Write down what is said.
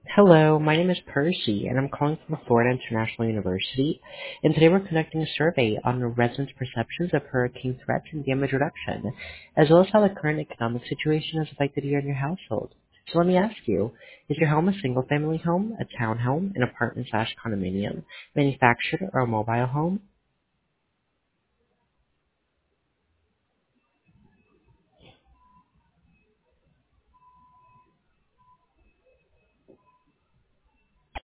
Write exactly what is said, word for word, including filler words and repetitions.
Hello, my name is Percy, and I'm calling from Florida International University. And today we're conducting a survey on the residents' perceptions of hurricane threats and damage reduction, as well as how the current economic situation has affected you and your household. So let me ask you, is your home a single-family home, a townhome, an apartment slash condominium, manufactured, or a mobile home?